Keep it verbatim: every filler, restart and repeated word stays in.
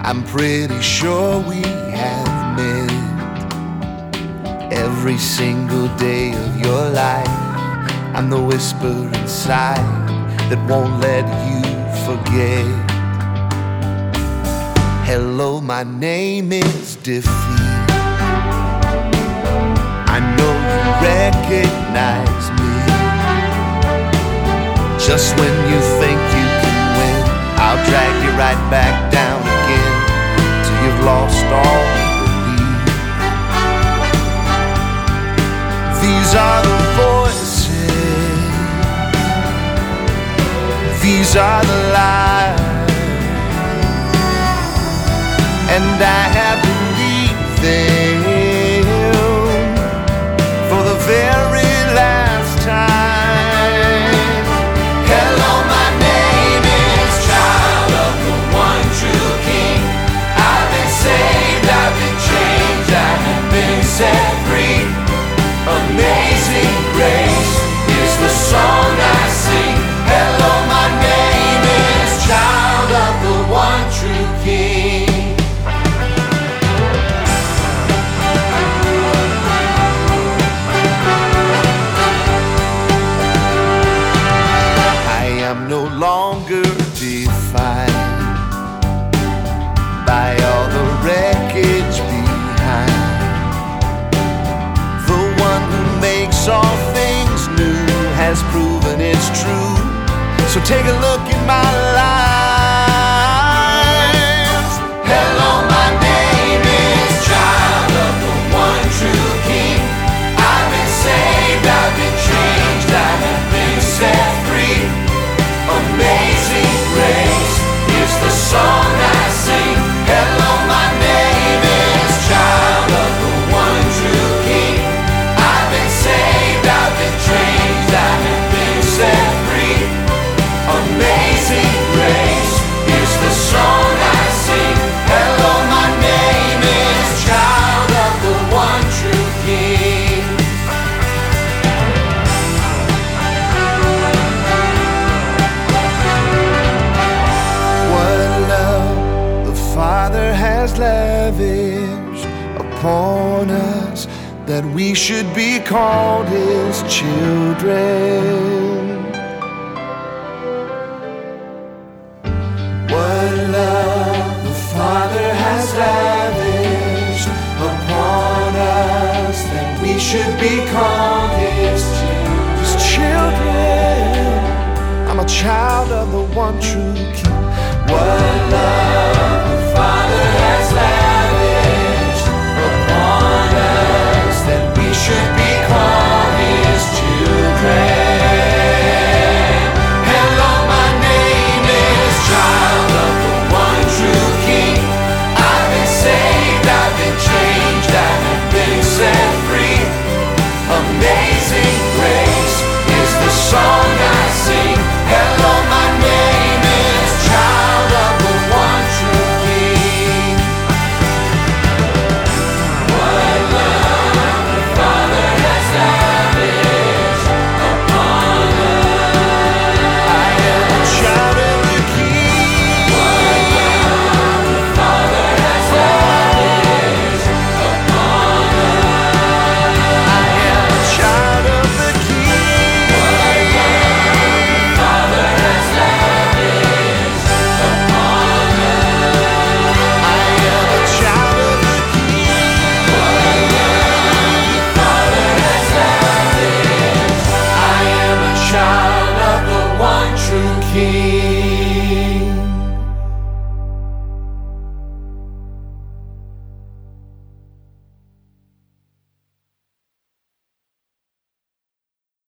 I'm pretty sure we have met every single day of your life. I'm the whisper inside that won't let you forget. Hello, my name is Defeat. I know you recognize me. Just when you think you can win, I'll drag you right back down again till you've lost all belief. These are the voices, these are the lies, and I have believed them for the very last time. Hello, my name is child of the one true King. I've been saved, I've been changed, I have been set free. Amazing grace is the song I sing. Hello, my name is child of the one true King. No longer defined by all the wreckage behind. The one who makes all things new has proven it's true. So take a look at my life. Hello, my name is child of the one true King. I've been saved, I've been changed, I have been set free. Amazing grace is the song I sing. Hello, my name is child of the one true King. I've been saved, I've been changed, I have been set free. Amazing grace is the song I sing. Hello, my name is child of the one true King. Father has lavished upon us that we should be called His children. What love the Father has lavished upon us that we should be called His children. His children. I'm a child of the one true King. What love the Father has lavished upon us that we should be called His children. Hello, my name is child of the one true King. I've been saved, I've been changed, I have been set free. Amazing grace is the song I sing. Hello, my name is child of the one true King. What love the Father has lavished upon us. I am a child of the King. What love the Father has lavished upon us. I am a child of the King. What love the Father has lavished upon us. I am a child of the King. What love the Father has lavished. I am a child of the one true King.